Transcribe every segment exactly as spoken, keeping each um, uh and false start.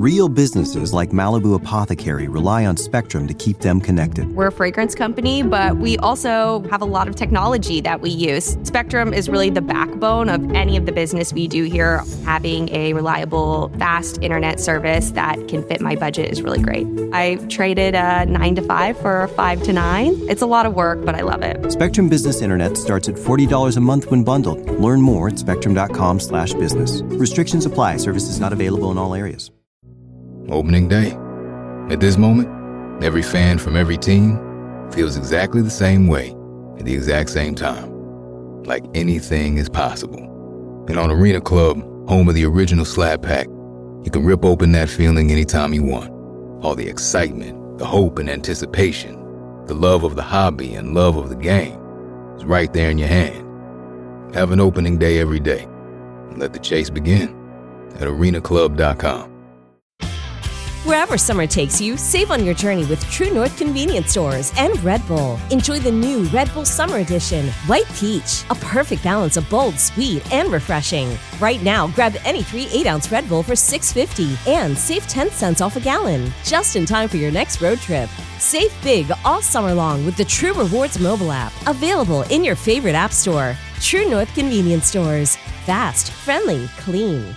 Real businesses like Malibu Apothecary rely on Spectrum to keep them connected. We're a fragrance company, but we also have a lot of technology that we use. Spectrum is really the backbone of any of the business we do here. Having a reliable, fast internet service that can fit my budget is really great. I traded a nine to five for a five to nine. It's a lot of work, but I love it. Spectrum Business Internet starts at forty dollars a month when bundled. Learn more at spectrum.com slash business. Restrictions apply. Services not available in all areas. Opening day. At this moment, every fan from every team feels exactly the same way at the exact same time. Like anything is possible. And on Arena Club, home of the original Slab Pack, you can rip open that feeling anytime you want. All the excitement, the hope and anticipation, the love of the hobby and love of the game is right there in your hand. Have an opening day every day. And let the chase begin at arena club dot com. Wherever summer takes you, save on your journey with True North Convenience Stores and Red Bull. Enjoy the new Red Bull Summer Edition, White Peach, a perfect balance of bold, sweet, and refreshing. Right now, grab any three eight-ounce Red Bull for six fifty and save ten cents off a gallon, just in time for your next road trip. Save big all summer long with the True Rewards mobile app, available in your favorite app store. True North Convenience Stores. Fast, friendly, clean.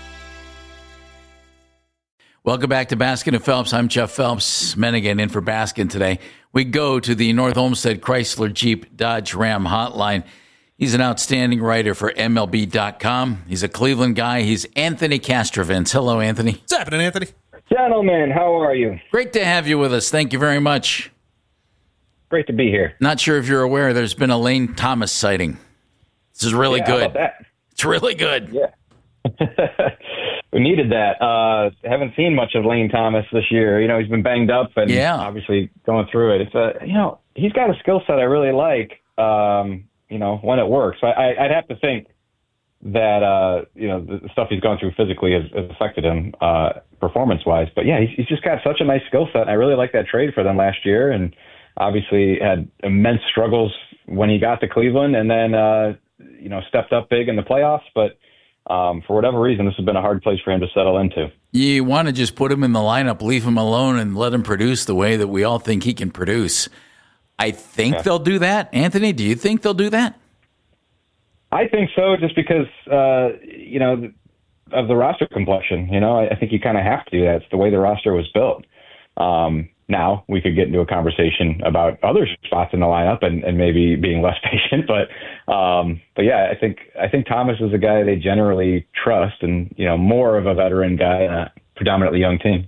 Welcome back to Baskin and Phelps. I'm Jeff Phelps. Mennigan in for Baskin today. We go to the North Olmsted Chrysler Jeep Dodge Ram hotline. He's an outstanding writer for M L B dot com. He's a Cleveland guy. He's Anthony Castrovins. Hello, Anthony. What's happening, Anthony? Gentlemen, how are you? Great to have you with us. Thank you very much. Great to be here. Not sure if you're aware, there's been a Lane Thomas sighting. This is really yeah, good. How about that? It's really good. Yeah. We needed that. Uh, haven't seen much of Lane Thomas this year. You know, he's been banged up and yeah. obviously going through it. It's a, you know, he's got a skill set I really like, um, you know, when it works. I, I, I'd have to think that, uh, you know, the stuff he's gone through physically has, has affected him uh, performance-wise. But, yeah, he's, he's just got such a nice skill set. I really like that trade for them last year and obviously had immense struggles when he got to Cleveland and then, uh, you know, stepped up big in the playoffs. But Um, for whatever reason, this has been a hard place for him to settle into. You want to just put him in the lineup, leave him alone, and let him produce the way that we all think he can produce. I think yeah. they'll do that. Anthony, do you think they'll do that? I think so, just because, uh, you know, of the roster complexion. You know, I, I think you kind of have to do that. It's the way the roster was built. Um, now, we could get into a conversation about other spots in the lineup and, and maybe being less patient. But, um, but yeah, I think I think Thomas is a guy they generally trust and, you know, more of a veteran guy in a predominantly young team.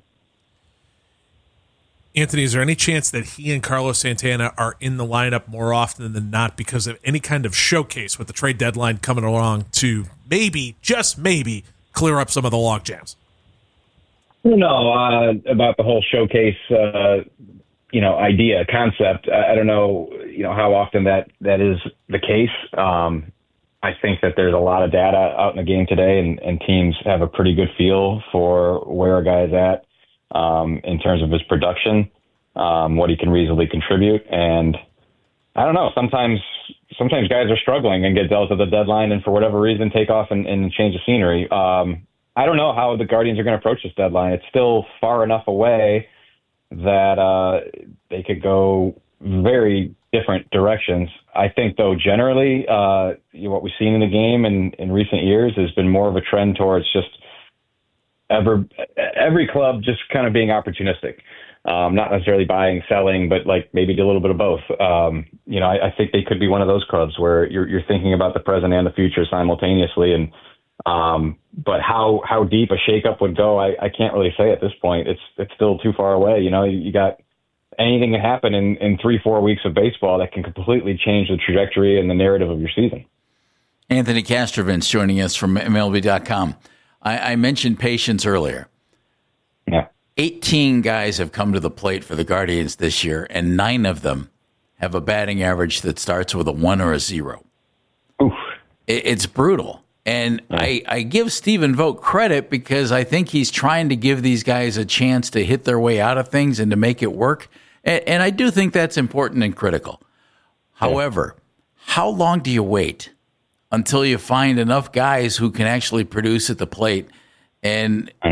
Anthony, is there any chance that he and Carlos Santana are in the lineup more often than not because of any kind of showcase with the trade deadline coming along to maybe, just maybe, clear up some of the log jams? No, uh, about the whole showcase, uh, you know, idea, concept. I, I don't know, you know, how often that, that is the case. Um, I think that there's a lot of data out in the game today, and, and teams have a pretty good feel for where a guy's at um, in terms of his production, um, what he can reasonably contribute. And I don't know, sometimes sometimes guys are struggling and get dealt at the deadline and for whatever reason take off and, and change the scenery. Um, I don't know how the Guardians are going to approach this deadline. It's still far enough away that uh, they could go very different directions. I think, though, generally, uh, you know, what we've seen in the game in, in recent years has been more of a trend towards just ever every club just kind of being opportunistic, um, not necessarily buying, selling, but like maybe a little bit of both. Um, you know, I, I think they could be one of those clubs where you're, you're thinking about the present and the future simultaneously, and Um, but how, how deep a shakeup would go, I, I can't really say at this point. It's it's still too far away. You know, you, you got anything can happen in, in three, four weeks of baseball that can completely change the trajectory and the narrative of your season. Anthony Castrovins joining us from M L B dot com. I, I mentioned patience earlier. Yeah. eighteen guys have come to the plate for the Guardians this year, and nine of them have a batting average that starts with a one or a zero. Oof. It, it's brutal. And I, I give Stephen Vogt credit because I think he's trying to give these guys a chance to hit their way out of things and to make it work. And, and I do think that's important and critical. However, how long do you wait until you find enough guys who can actually produce at the plate? And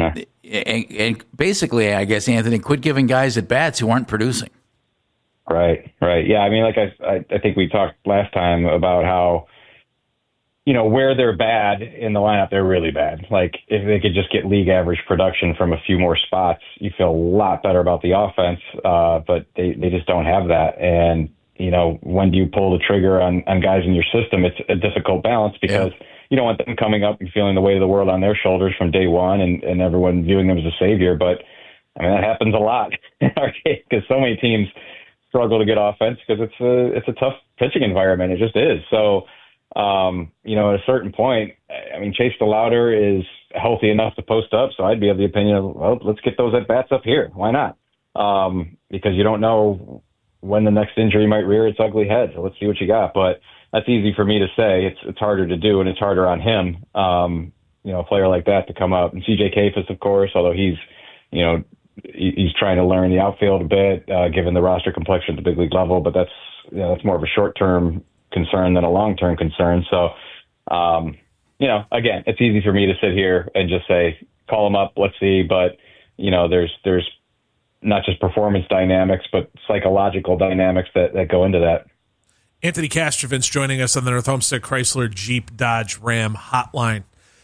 and, and basically, I guess, Anthony, quit giving guys at bats who aren't producing. Right, right. Yeah, I mean, like I, I, I think we talked last time about how, you know, where they're bad in the lineup, they're really bad. Like, if they could just get league average production from a few more spots, you feel a lot better about the offense, uh, but they, they just don't have that. And, you know, when do you pull the trigger on, on guys in your system? It's a difficult balance because yeah. you don't want them coming up and feeling the weight of the world on their shoulders from day one and, and everyone viewing them as a savior. But, I mean, that happens a lot in our case because so many teams struggle to get offense because it's a it's a tough pitching environment. It just is. So, um, you know, at a certain point, I mean, Chase DeLauder is healthy enough to post up, so I'd be of the opinion of, well, let's get those at bats up here. Why not? Um, because you don't know when the next injury might rear its ugly head. So let's see what you got. But that's easy for me to say. It's it's harder to do, and it's harder on him. Um, you know, a player like that to come up, and C J Kayfus, of course, although he's, you know. He's trying to learn the outfield a bit, uh, given the roster complexion at the big league level, but that's, you know, that's more of a short-term concern than a long-term concern. So, um, you know, again, it's easy for me to sit here and just say, call him up, let's see. But, you know, there's, there's not just performance dynamics, but psychological dynamics that, that go into that. Anthony Castrovince joining us on the North Homestead Chrysler Jeep Dodge Ram hotline.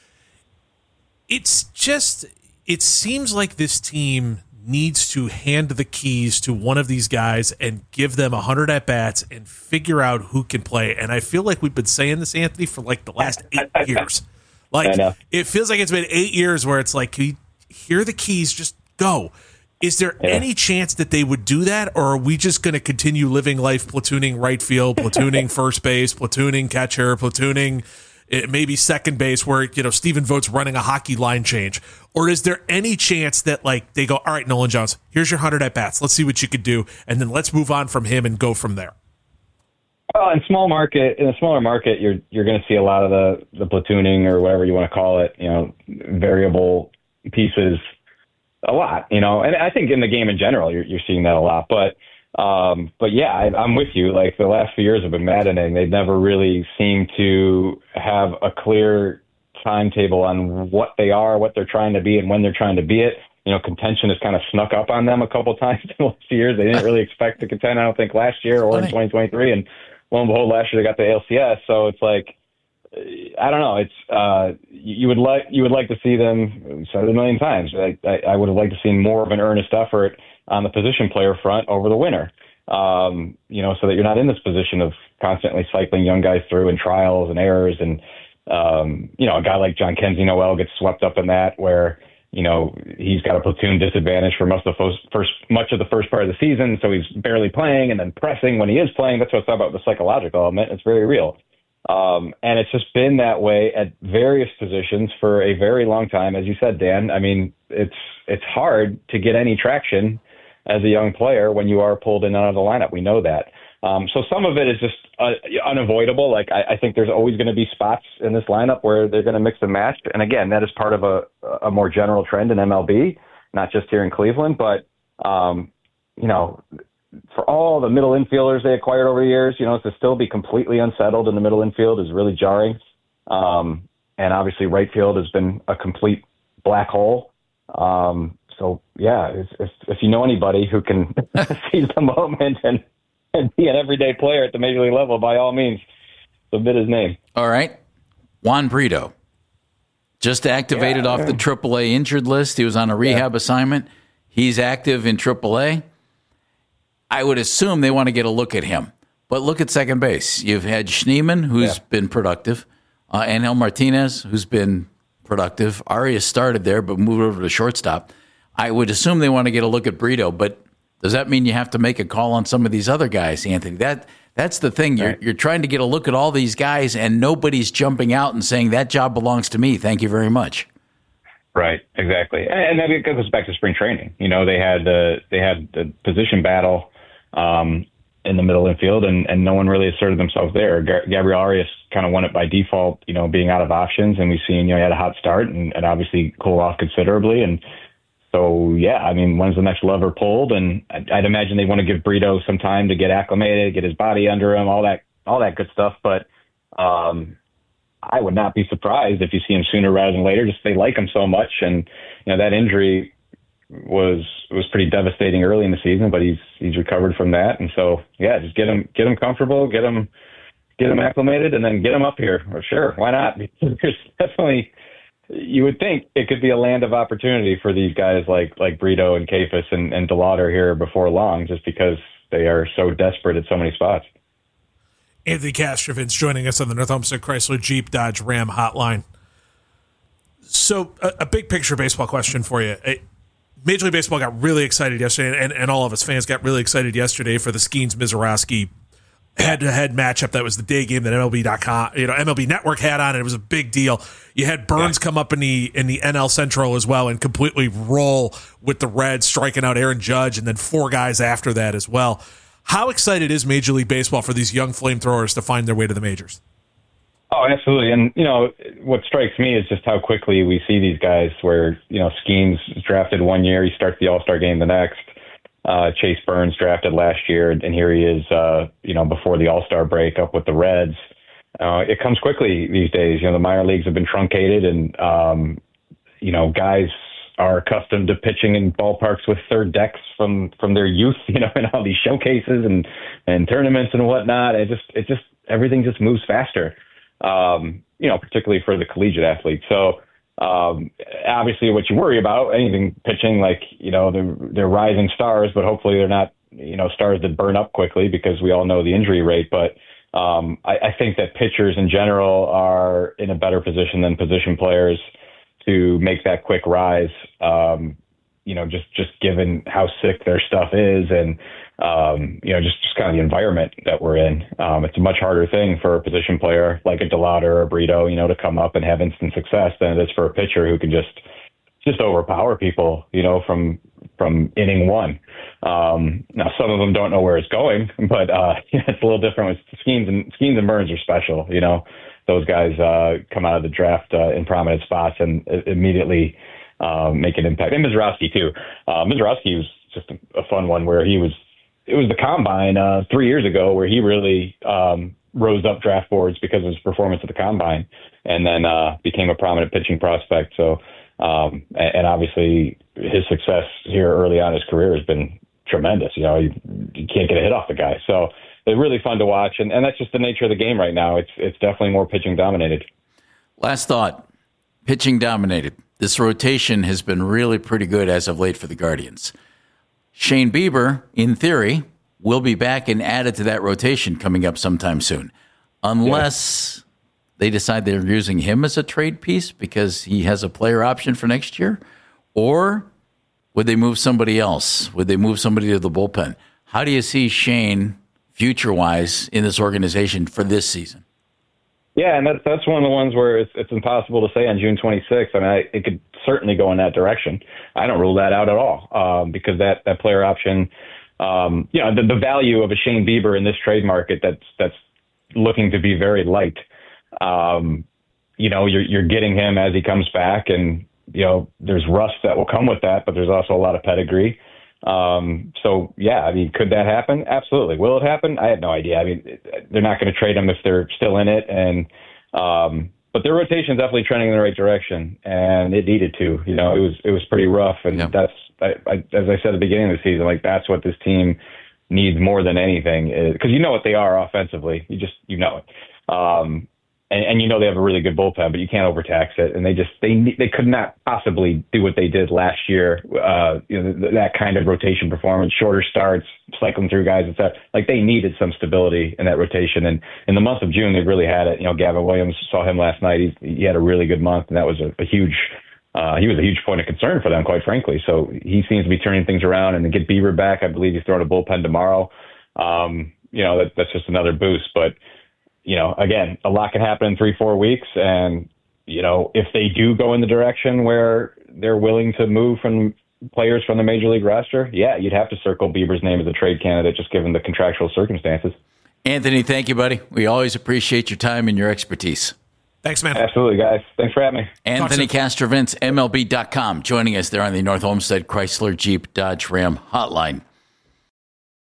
It's just, it seems like this team needs to hand the keys to one of these guys and give them one hundred at-bats and figure out who can play. And I feel like we've been saying this, Anthony, for like the last eight years. Like, it feels like it's been eight years where it's like, can you hear the keys, just go. Is there yeah. any chance that they would do that, or are we just going to continue living life platooning right field, platooning first base, platooning catcher, platooning it maybe second base where, you know, Stephen Vogt's running a hockey line change? Or is there any chance that, like, they go, all right, Nolan Jones, here's your one hundred at-bats. Let's see what you could do, and then let's move on from him and go from there? Well, in small market, in a smaller market, you're you're going to see a lot of the, the platooning or whatever you want to call it, you know, variable pieces a lot, you know. And I think in the game in general, you're, you're seeing that a lot. But Um, but yeah, I, I'm with you. Like, the last few years have been maddening. They've never really seemed to have a clear timetable on what they are, what they're trying to be, and when they're trying to be it. You know, contention has kind of snuck up on them a couple of times in the last few years. They didn't really expect to contend, I don't think, last year or in twenty twenty-three. And lo and behold, last year they got the A L C S. So it's like, I don't know. It's uh, you would like you would like to see them. We said it a million times. I, I, I would have liked to see more of an earnest effort on the position player front over the winter. Um, you know, so that you're not in this position of constantly cycling young guys through and trials and errors. And um, you know, a guy like John Kenzie Noel gets swept up in that, where, you know, he's got a platoon disadvantage for most of the first, first much of the first part of the season, so he's barely playing and then pressing when he is playing. That's what I thought about the psychological element. It's very real. Um, and it's just been that way at various positions for a very long time. As you said, Dan, I mean, it's it's hard to get any traction as a young player when you are pulled in and out of the lineup. We know that. Um, so some of it is just uh, unavoidable. Like, I, I think there's always going to be spots in this lineup where they're going to mix and match. And again, that is part of a, a more general trend in M L B, not just here in Cleveland. But, um, you know, for all the middle infielders they acquired over the years, you know, to still be completely unsettled in the middle infield is really jarring. Um, and obviously right field has been a complete black hole. Um, so, yeah, if, if, if you know anybody who can seize the moment and, and be an everyday player at the major league level, by all means, submit his name. All right. Juan Brito, just activated yeah. off the triple A injured list. He was on a rehab yeah. assignment. He's active in triple A. I would assume they want to get a look at him. But look at second base. You've had Schneemann, who's yeah. been productive, uh, Angel Martinez, who's been productive. Arias started there, but moved over to shortstop. I would assume they want to get a look at Brito, but does that mean you have to make a call on some of these other guys, Anthony? That That's the thing. You're, you're trying to get a look at all these guys, and nobody's jumping out and saying, that job belongs to me. Thank you very much. Right, exactly. And that goes back to spring training. You know, they had the, they had the position battle um, in the middle infield, and, and no one really asserted themselves there. Gabriel Arias kind of won it by default, you know, being out of options, and we've seen, you know, he had a hot start and, and obviously cool off considerably. And so, yeah, I mean, when's the next lever pulled? And I'd, I'd imagine they want to give Brito some time to get acclimated, get his body under him, all that, all that good stuff. But um, I would not be surprised if you see him sooner rather than later. Just they like him so much, and you know that injury was was pretty devastating early in the season, but he's he's recovered from that, and so yeah, just get him get him comfortable, get him get him acclimated, and then get him up here. Or sure, why not? There's definitely, you would think it could be a land of opportunity for these guys like like Brito and Kafus and, and DeLauder here before long, just because they are so desperate at so many spots. Anthony Castrovince joining us on the North Olmsted Chrysler Jeep Dodge Ram hotline. So a, a big picture baseball question for you. A, Major League Baseball got really excited yesterday, and, and all of us fans got really excited yesterday for the Skeens-Mizorowski head-to-head matchup. That was the day game that M L B dot com, you know, M L B Network had on, and it was a big deal. You had Burns yeah. come up in the in the N L Central as well and completely roll with the Reds, striking out Aaron Judge, and then four guys after that as well. How excited is Major League Baseball for these young flamethrowers to find their way to the majors? Oh, absolutely. And, you know, what strikes me is just how quickly we see these guys where, you know, Skeens drafted one year, he starts the All-Star game the next. Uh, Chase Burns drafted last year, and here he is, uh, you know, before the All-Star break up with the Reds. Uh, it comes quickly these days. You know, the minor leagues have been truncated, and, um, you know, guys are accustomed to pitching in ballparks with third decks from, from their youth, you know, in all these showcases and, and tournaments and whatnot. It just, it just, everything just moves faster. Um, you know, particularly for the collegiate athletes. So, um, obviously what you worry about, anything pitching, like, you know, they're, they're rising stars, but hopefully they're not, you know, stars that burn up quickly, because we all know the injury rate. But, um, I, I think that pitchers in general are in a better position than position players to make that quick rise. Um, you know, just, just given how sick their stuff is, and, um, you know, just, just kind of the environment that we're in. Um, it's a much harder thing for a position player like a DeLauder or a Brito, you know, to come up and have instant success than it is for a pitcher who can just, just overpower people, you know, from, from inning one. Um, now some of them don't know where it's going, but, uh, it's a little different with Skeens, and Skeens and Burns are special. You know, those guys, uh, come out of the draft, uh, in prominent spots and uh, immediately, um, make an impact. And Mizorowski too. Uh, Mizorowski was just a, a fun one where he was, it was the combine uh, three years ago where he really um, rose up draft boards because of his performance at the combine, and then uh, became a prominent pitching prospect. So, um, and, and obviously his success here early on in his career has been tremendous. You know, you, you can't get a hit off the guy. So they're really fun to watch, and, and that's just the nature of the game right now. It's it's definitely more pitching dominated. Last thought, pitching dominated. This rotation has been really pretty good as of late for the Guardians. Shane Bieber, in theory, will be back and added to that rotation coming up sometime soon, unless yeah. they decide they're using him as a trade piece because he has a player option for next year, or would they move somebody else? Would they move somebody to the bullpen? How do you see Shane future-wise in this organization for this season? Yeah, and that's that's one of the ones where it's it's impossible to say on June twenty-sixth. I mean, I, it could certainly go in that direction. I don't rule that out at all, um, because that, that player option, um, you know, the, the value of a Shane Bieber in this trade market that's that's looking to be very light. Um, you know, you're you're getting him as he comes back, and you know, there's rust that will come with that, but there's also a lot of pedigree. Um, so yeah, I mean, could that happen? Absolutely. Will it happen? I have no idea. I mean, they're not going to trade him if they're still in it. And, um, but their rotation is definitely trending in the right direction, and it needed to, you know, it was, it was pretty rough. And yeah. that's, I, I, as I said at the beginning of the season, like that's what this team needs more than anything, is, cause you know what they are offensively. You just, you know it. Um, And, and you know they have a really good bullpen, but you can't overtax it. And they just they they could not possibly do what they did last year. Uh, you know th- that kind of rotation performance, shorter starts, cycling through guys and stuff. Like they needed some stability in that rotation. And in the month of June, they really had it. You know, Gavin Williams, saw him last night. He, he had a really good month, and that was a, a huge. Uh, he was a huge point of concern for them, quite frankly. So he seems to be turning things around. And to get Bieber back, I believe he's throwing a bullpen tomorrow. Um, you know, that, that's just another boost, but. You know, again, a lot can happen in three, four weeks. And, you know, if they do go in the direction where they're willing to move from players from the major league roster, yeah, you'd have to circle Bieber's name as a trade candidate, just given the contractual circumstances. Anthony, thank you, buddy. We always appreciate your time and your expertise. Thanks, man. Absolutely, guys. Thanks for having me. Anthony Castrovince, M L B dot com, joining us there on the North Olmsted Chrysler Jeep Dodge Ram hotline.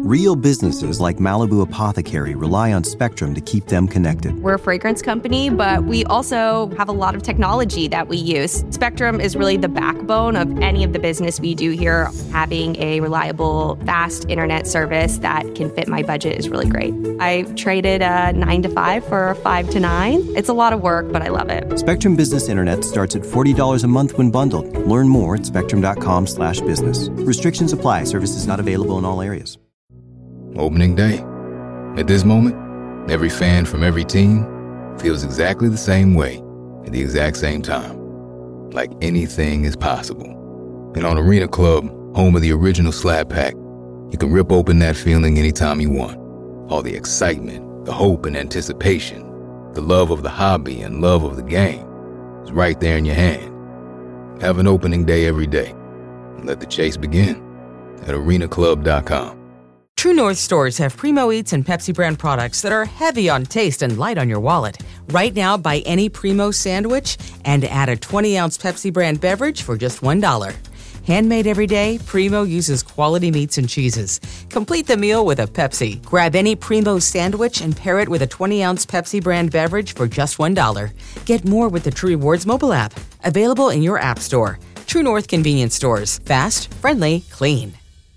Real businesses like Malibu Apothecary rely on Spectrum to keep them connected. We're a fragrance company, but we also have a lot of technology that we use. Spectrum is really the backbone of any of the business we do here. Having a reliable, fast internet service that can fit my budget is really great. I traded a nine to five for a five to nine. It's a lot of work, but I love it. Spectrum Business Internet starts at forty dollars a month when bundled. Learn more at spectrum.com slash business. Restrictions apply. Services not available in all areas. Opening day. At this moment, every fan from every team feels exactly the same way at the exact same time. Like anything is possible. And on Arena Club, home of the original Slab Pack, you can rip open that feeling anytime you want. All the excitement, the hope and anticipation, the love of the hobby and love of the game is right there in your hand. Have an opening day every day. And let the chase begin at arena club dot com. True North stores have Primo Eats and Pepsi brand products that are heavy on taste and light on your wallet. Right now, buy any Primo sandwich and add a twenty-ounce Pepsi brand beverage for just one dollar. Handmade every day, Primo uses quality meats and cheeses. Complete the meal with a Pepsi. Grab any Primo sandwich and pair it with a twenty-ounce Pepsi brand beverage for just one dollar. Get more with the True Rewards mobile app. Available in your app store. True North convenience stores. Fast, friendly, clean.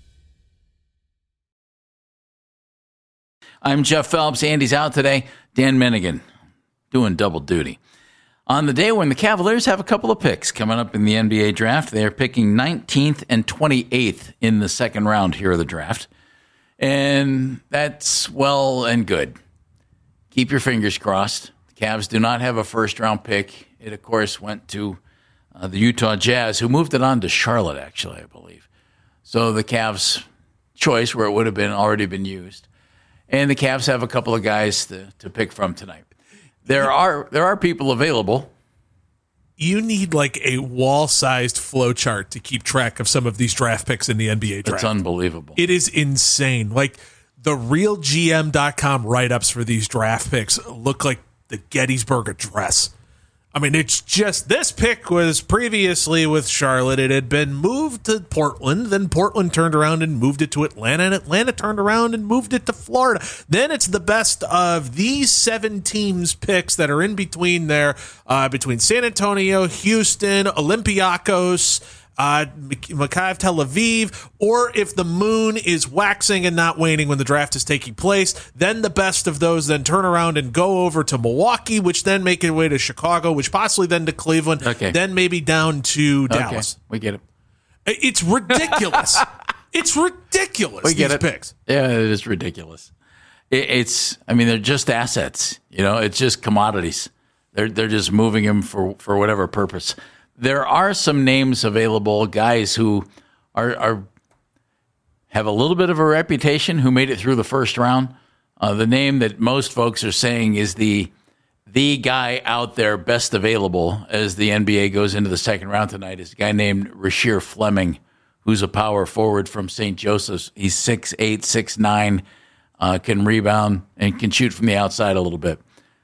I'm Jeff Phelps. Andy's out today. Dan Minigan doing double duty. On the day when the Cavaliers have a couple of picks coming up in the N B A draft, they're picking nineteenth and twenty-eighth in the second round here of the draft. And that's well and good. Keep your fingers crossed. The Cavs do not have a first-round pick. It, of course, went to uh, the Utah Jazz, who moved it on to Charlotte, actually, I believe. So the Cavs' choice, where it would have been already been used. And the Cavs have a couple of guys to, to pick from tonight. There are there are people available. You need like a wall-sized flow chart to keep track of some of these draft picks in the N B A draft. It's unbelievable. It is insane. Like the real G M dot com write-ups for these draft picks look like the Gettysburg Address. I mean, it's just, this pick was previously with Charlotte. It had been moved to Portland. Then Portland turned around and moved it to Atlanta. And Atlanta turned around and moved it to Florida. Then it's the best of these seven teams' picks that are in between there, uh, between San Antonio, Houston, Olympiacos, uh, Maccabi Tel Aviv, or if the moon is waxing and not waning when the draft is taking place, then the best of those then turn around and go over to Milwaukee, which then make it way to Chicago, which possibly then to Cleveland, okay. Then maybe down to Dallas. Okay. We get it. It's ridiculous. It's ridiculous, we get these it. picks. Yeah, it is ridiculous. It, it's, I mean, they're just assets. You know, it's just commodities. They're they're just moving them for, for whatever purpose. There are some names available, guys who are, are have a little bit of a reputation, who made it through the first round. Uh, the name that most folks are saying is the the guy out there best available as the N B A goes into the second round tonight is a guy named Rasheer Fleming, who's a power forward from Saint Joseph's. He's six eight, six nine, uh, can rebound and can shoot from the outside a little bit.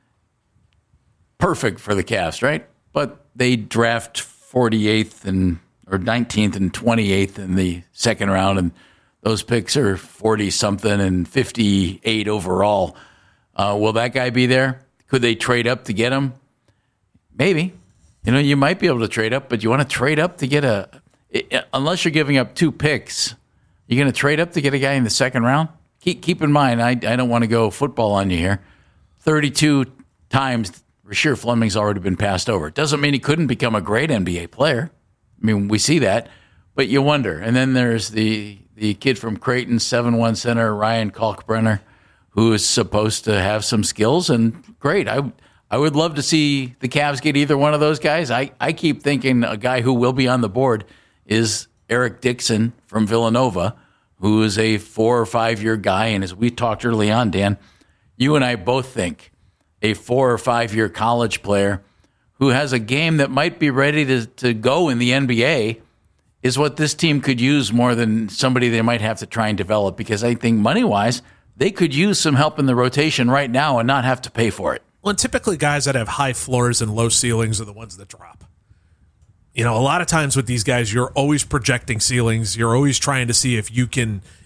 Perfect for the Cavs, right? But they draft forty-eighth and or nineteenth and twenty-eighth in the second round, and those picks are forty-something and fifty-eight overall. Uh, will that guy be there? Could they trade up to get him? Maybe. You know, you might be able to trade up, but you want to trade up to get a – unless you're giving up two picks, you're going to trade up to get a guy in the second round? Keep, keep in mind, I, I don't want to go football on you here. thirty-two times – Rasheer Fleming's already been passed over. Doesn't mean he couldn't become a great N B A player. I mean, we see that, but you wonder. And then there's the the kid from Creighton, seven one center, Ryan Kalkbrenner, who is supposed to have some skills, and great. I I would love to see the Cavs get either one of those guys. I, I keep thinking a guy who will be on the board is Eric Dixon from Villanova, who is a four or five year guy. And as we talked early on, Dan, you and I both think a four or five year college player who has a game that might be ready to, to go in the N B A is what this team could use more than somebody they might have to try and develop, because I think money-wise, they could use some help in the rotation right now and not have to pay for it. Well, and typically guys that have high floors and low ceilings are the ones that drop. You know, a lot of times with these guys, you're always projecting ceilings. You're always trying to see if you can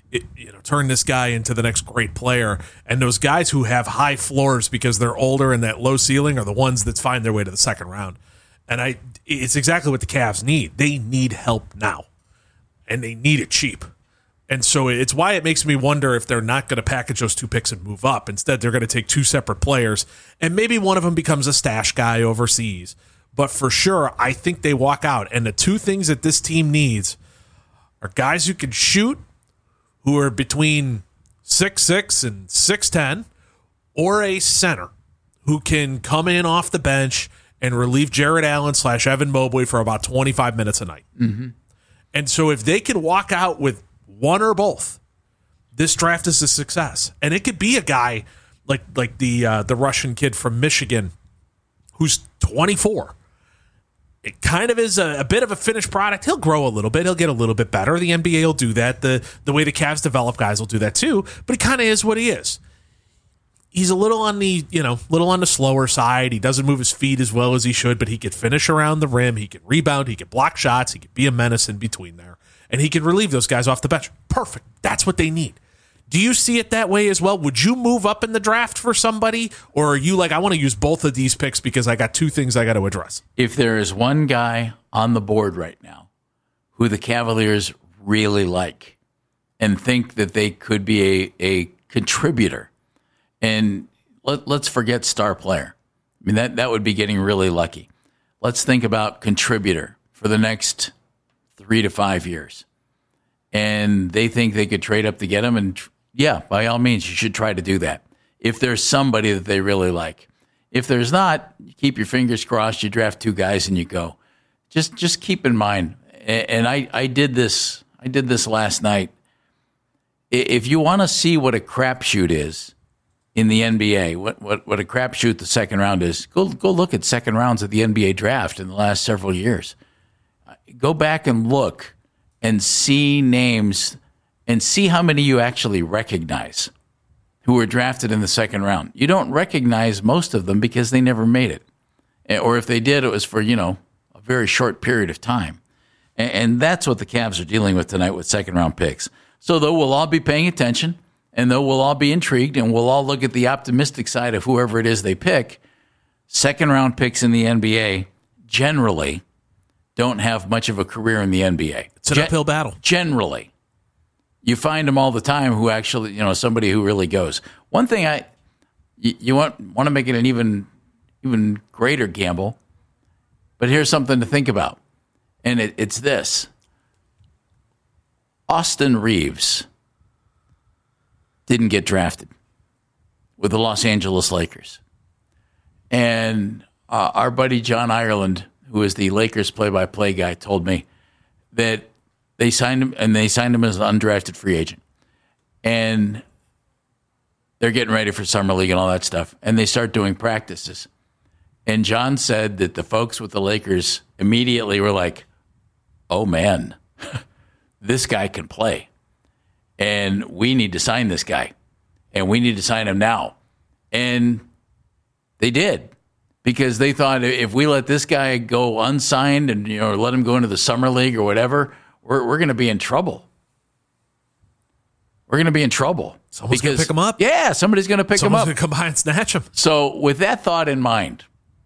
it, you know, turn this guy into the next great player. And those guys who have high floors because they're older and that low ceiling are the ones that find their way to the second round. And I, it's exactly what the Cavs need. They need help now, and they need it cheap. And so it's why it makes me wonder if they're not going to package those two picks and move up. Instead, they're going to take two separate players, and maybe one of them becomes a stash guy overseas. But for sure, I think they walk out. And the two things that this team needs are guys who can shoot, who are between six six and six ten, or a center who can come in off the bench and relieve Jared Allen slash Evan Mobley for about twenty-five minutes a night. Mm-hmm. And so if they can walk out with one or both, this draft is a success. And it could be a guy like like the uh, the Russian kid from Michigan who's twenty-four. It kind of is a, a bit of a finished product. He'll grow a little bit. He'll get a little bit better. The N B A will do that. The the way the Cavs develop guys will do that too. But he kind of is what he is. He's a little on the, you know, little on the slower side. He doesn't move his feet as well as he should, but he can finish around the rim. He can rebound. He can block shots. He can be a menace in between there. And he can relieve those guys off the bench. Perfect. That's what they need. Do you see it that way as well? Would you move up in the draft for somebody? Or are you like, I want to use both of these picks because I got two things I got to address? If there is one guy on the board right now who the Cavaliers really like and think that they could be a, a contributor, and let, let's forget star player. I mean, that, that would be getting really lucky. Let's think about contributor for the next three to five years. And they think they could trade up to get him. And yeah, by all means, you should try to do that. If there's somebody that they really like. If there's not, you keep your fingers crossed, you draft two guys and you go. Just just keep in mind, and I, I did this I did this last night. If you want to see what a crapshoot is in the N B A, what, what, what a crapshoot the second round is, go go look at second rounds of the N B A draft in the last several years. Go back and look and see names and see how many you actually recognize who were drafted in the second round. You don't recognize most of them because they never made it. Or if they did, it was for, you know, a very short period of time. And that's what the Cavs are dealing with tonight with second round picks. So though we'll all be paying attention and though we'll all be intrigued and we'll all look at the optimistic side of whoever it is they pick, second round picks in the N B A generally don't have much of a career in the N B A. It's an Gen- uphill battle. Generally. You find them all the time who actually, you know, somebody who really goes. One thing I, you, you want want to make it an even, even greater gamble, but here's something to think about. And it, it's this. Austin Reeves didn't get drafted with the Los Angeles Lakers. And uh, our buddy John Ireland, who is the Lakers play-by-play guy, told me that they signed him, and they signed him as an undrafted free agent. And they're getting ready for summer league and all that stuff. And they start doing practices. And John said that the folks with the Lakers immediately were like, oh, man, this guy can play. And we need to sign this guy. And we need to sign him now. And they did. Because they thought if we let this guy go unsigned and, you know, let him go into the summer league or whatever, we're we're going to be in trouble. We're going to be in trouble. Someone's going to pick him up. Yeah, somebody's going to pick Someone's him up. Someone's going to come by and snatch him. So with that thought in mind,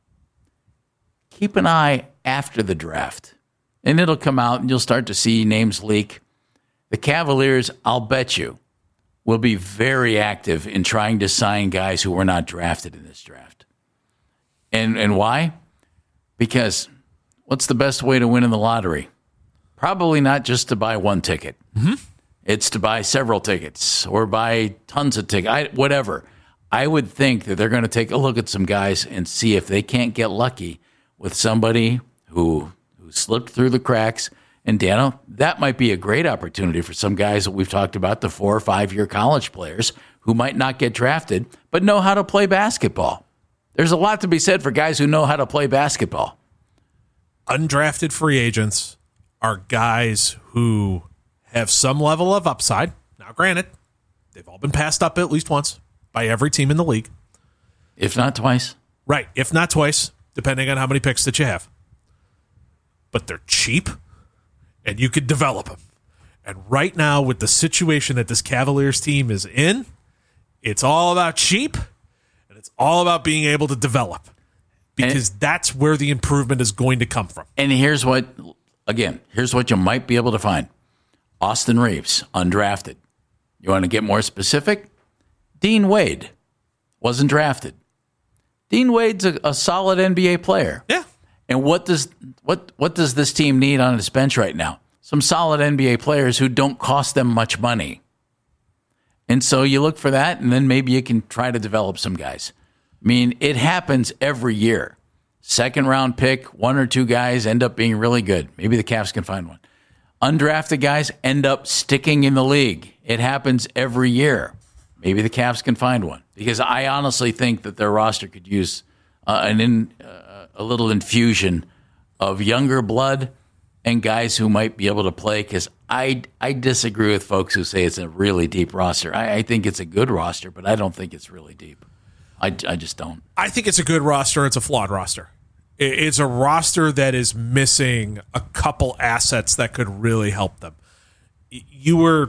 keep an eye after the draft. And it'll come out and you'll start to see names leak. The Cavaliers, I'll bet you, will be very active in trying to sign guys who were not drafted in this draft. And and why? Because what's the best way to win in the lottery? Probably not just to buy one ticket. Mm-hmm. It's to buy several tickets or buy tons of tickets, I, whatever. I would think that they're going to take a look at some guys and see if they can't get lucky with somebody who who slipped through the cracks. And, Dano, that might be a great opportunity for some guys that we've talked about, the four- or five-year college players who might not get drafted but know how to play basketball. There's a lot to be said for guys who know how to play basketball. Undrafted free agents are guys who have some level of upside. Now, granted, they've all been passed up at least once by every team in the league. If not twice. Right, if not twice, depending on how many picks that you have. But they're cheap, and you could develop them. And right now, with the situation that this Cavaliers team is in, it's all about cheap, and it's all about being able to develop, because and, that's where the improvement is going to come from. And here's what, again, here's what you might be able to find. Austin Reeves, undrafted. You want to get more specific? Dean Wade wasn't drafted. Dean Wade's a, a solid N B A player. Yeah. And what does what what does this team need on its bench right now? Some solid N B A players who don't cost them much money. And so you look for that, and then maybe you can try to develop some guys. I mean, it happens every year. Second round pick, one or two guys end up being really good. Maybe the Cavs can find one. Undrafted guys end up sticking in the league. It happens every year. Maybe the Cavs can find one, because I honestly think that their roster could use uh, an in, uh, a little infusion of younger blood and guys who might be able to play, because I, I disagree with folks who say it's a really deep roster. I, I think it's a good roster, but I don't think it's really deep. I, I just don't. I think it's a good roster. It's a flawed roster. It's a roster that is missing a couple assets that could really help them. You were...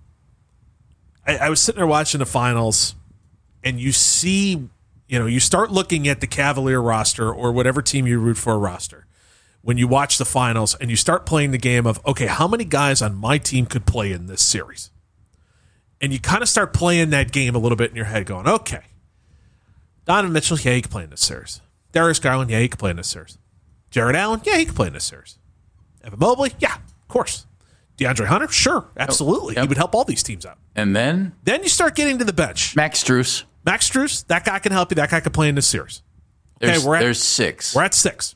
I, I was sitting there watching the finals, and you see, you know, you start looking at the Cavalier roster or whatever team you root for roster when you watch the finals, and you start playing the game of, okay, how many guys on my team could play in this series? And you kind of start playing that game a little bit in your head going, okay, Donovan Mitchell, yeah, he can play in this series. Darius Garland, yeah, he can play in this series. Jared Allen, yeah, he can play in this series. Evan Mobley, yeah, of course. DeAndre Hunter, sure, absolutely. Yep. He would help all these teams out. And then? Then you start getting to the bench. Max Strus. Max Strus, that guy can help you. That guy can play in this series. Okay, there's, we're at, there's six. We're at six.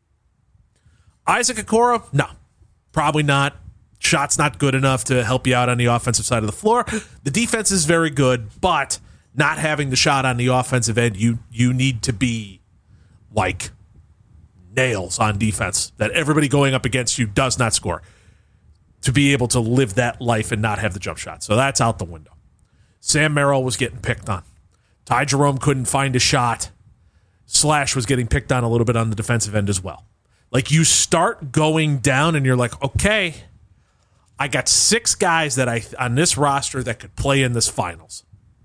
Isaac Okoro, no, probably not. Shot's not good enough to help you out on the offensive side of the floor. The defense is very good, but not having the shot on the offensive end, you you need to be like nails on defense, that everybody going up against you does not score, to be able to live that life and not have the jump shot. So that's out the window. Sam Merrill was getting picked on. Ty Jerome couldn't find a shot. Slash was getting picked on a little bit on the defensive end as well. Like, you start going down and you're like, okay, I got six guys that I on this roster that could play in this finals.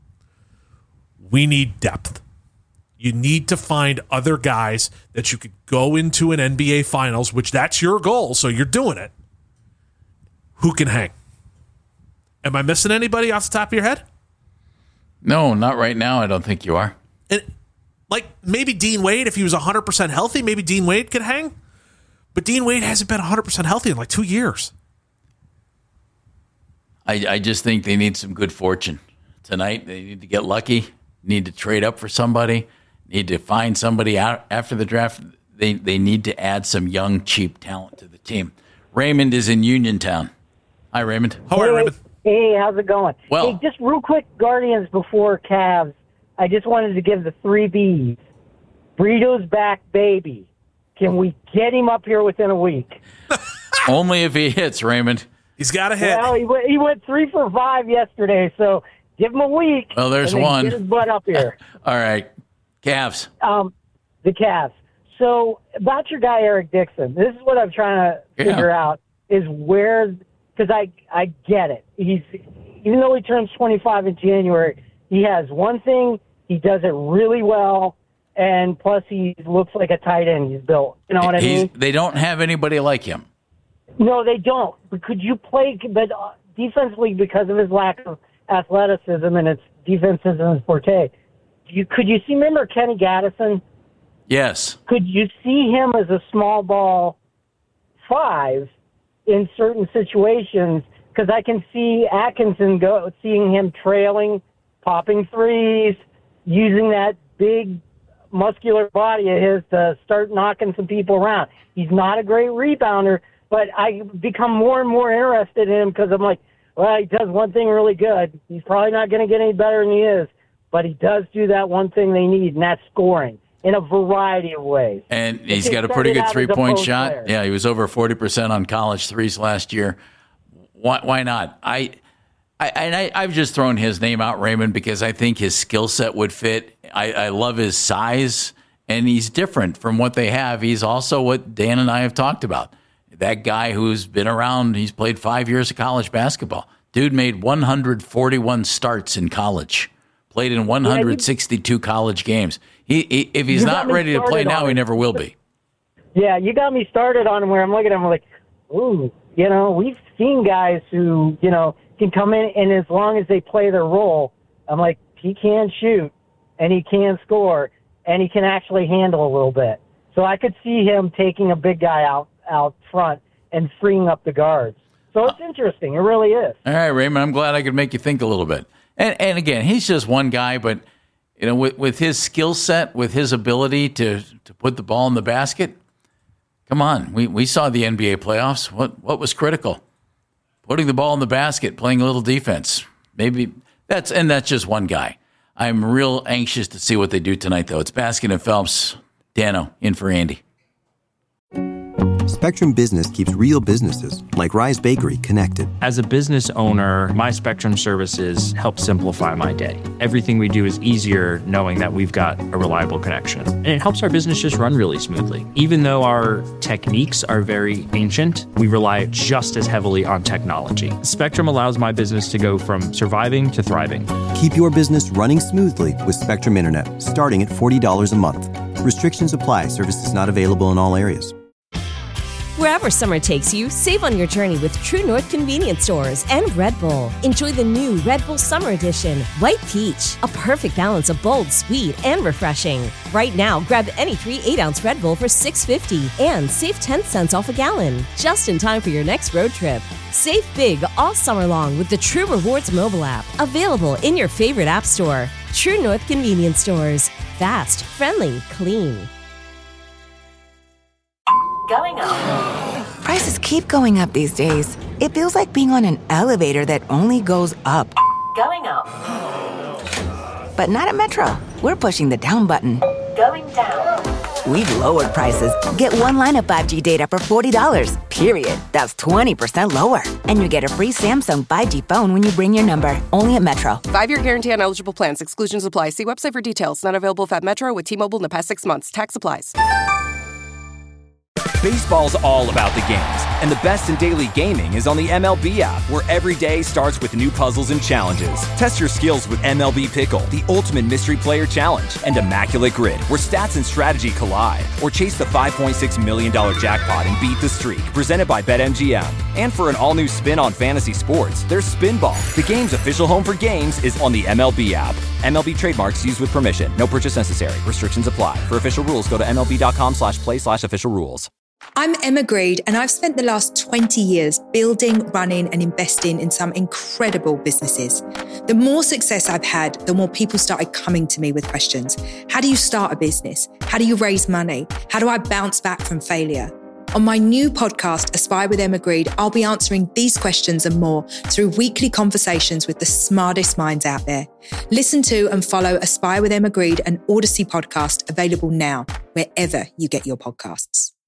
We need depth. You need to find other guys that you could go into an N B A finals, which that's your goal, so you're doing it, who can hang. Am I missing anybody off the top of your head? No, not right now. I don't think you are. And, like, maybe Dean Wade, if he was one hundred percent healthy, maybe Dean Wade could hang. But Dean Wade hasn't been one hundred percent healthy in like two years. I, I just think they need some good fortune tonight. They need to get lucky, need to trade up for somebody, need to find somebody out after the draft. They, they need to add some young, cheap talent to the team. Raymond is in Uniontown. Hi, Raymond. How are you, Raymond? Hey, how's it going? Well, hey, just real quick, Guardians before Cavs. I just wanted to give the three B's. Burrito's back, baby. Can we get him up here within a week? Only if he hits, Raymond. He's got a hit. Well, he went, he went three for five yesterday, so give him a week. Well, there's and then one. Get his butt up here. All right. Cavs. Um, the Cavs. So, about your guy, Eric Dixon, this is what I'm trying to Yeah. figure out, is where, because I, I get it. He's, even though he turns twenty-five in January, he has one thing, he does it really well, and plus he looks like a tight end he's built. You know what I He's, mean? they don't have anybody like him. No, they don't. But could you play, but uh, defensively, because of his lack of athleticism and its defense isn't his forte, you, could you see, remember Kenny Gaddison? Yes. Could you see him as a small ball five in certain situations? Because I can see Atkinson go, seeing him trailing, popping threes, using that big muscular body of his to start knocking some people around. He's not a great rebounder, but I become more and more interested in him because I'm like, well, he does one thing really good. He's probably not going to get any better than he is, but he does do that one thing they need, and that's scoring in a variety of ways. And he's got a pretty good three-point shot. Player. Yeah, he was over forty percent on college threes last year. Why, why not? I, I, and I, I've just thrown his name out, Raymond, because I think his skill set would fit. I, I love his size, and he's different from what they have. He's also what Dan and I have talked about. That guy who's been around, he's played five years of college basketball. Dude made one hundred forty-one starts in college, played in one hundred sixty-two yeah, you, college games. He, he If he's not ready to play now, he never will be. Yeah, you got me started on him where I'm looking at him like, ooh, you know, we've seen guys who, you know, can come in and as long as they play their role, I'm like, he can shoot and he can score and he can actually handle a little bit. So I could see him taking a big guy out, out front and freeing up the guards. So it's interesting. It really is. All right, Raymond, I'm glad I could make you think a little bit. And and again, he's just one guy, but you know, with, with his skill set, with his ability to, to put the ball in the basket, come on. We we saw the N B A playoffs. What what was critical? Putting the ball in the basket, playing a little defense. Maybe that's and that's just one guy. I'm real anxious to see what they do tonight, though. It's Baskin and Phelps. Dano in for Andy. Spectrum Business keeps real businesses, like Rise Bakery, connected. As a business owner, my Spectrum services help simplify my day. Everything we do is easier knowing that we've got a reliable connection. And it helps our business just run really smoothly. Even though our techniques are very ancient, we rely just as heavily on technology. Spectrum allows my business to go from surviving to thriving. Keep your business running smoothly with Spectrum Internet, starting at forty dollars a month. Restrictions apply. Services not available in all areas. Wherever summer takes you, save on your journey with True North Convenience Stores and Red Bull. Enjoy the new Red Bull Summer Edition, White Peach, a perfect balance of bold, sweet, and refreshing. Right now, grab any three eight-ounce Red Bull for six dollars and fifty cents and save ten cents off a gallon, just in time for your next road trip. Save big all summer long with the True Rewards mobile app, available in your favorite app store. True North Convenience Stores. Fast, friendly, clean. Going up. Prices keep going up these days. It feels like being on an elevator that only goes up. Going up. But not at Metro. We're pushing the down button. Going down. We've lowered prices. Get one line of five G data for forty dollars, period. That's twenty percent lower. And you get a free Samsung five G phone when you bring your number. Only at Metro. Five-year guarantee on eligible plans. Exclusions apply. See website for details. Not available if at Metro with T-Mobile in the past six months. Tax applies. Baseball's all about the games, and the best in daily gaming is on the M L B app, where every day starts with new puzzles and challenges. Test your skills with M L B Pickle, the ultimate mystery player challenge, and Immaculate Grid, where stats and strategy collide. Or chase the five point six million dollars jackpot and beat the streak, presented by BetMGM. And for an all-new spin on fantasy sports, there's Spinball. The game's official home for games is on the M L B app. M L B trademarks used with permission. No purchase necessary. Restrictions apply. For official rules, go to mlb.com slash play slash official rules. I'm Emma Greed, and I've spent the last twenty years building, running, and investing in some incredible businesses. The more success I've had, the more people started coming to me with questions. How do you start a business? How do you raise money? How do I bounce back from failure? On my new podcast, Aspire with Emma Greed, I'll be answering these questions and more through weekly conversations with the smartest minds out there. Listen to and follow Aspire with Emma Greed, an Odyssey podcast, available now, wherever you get your podcasts.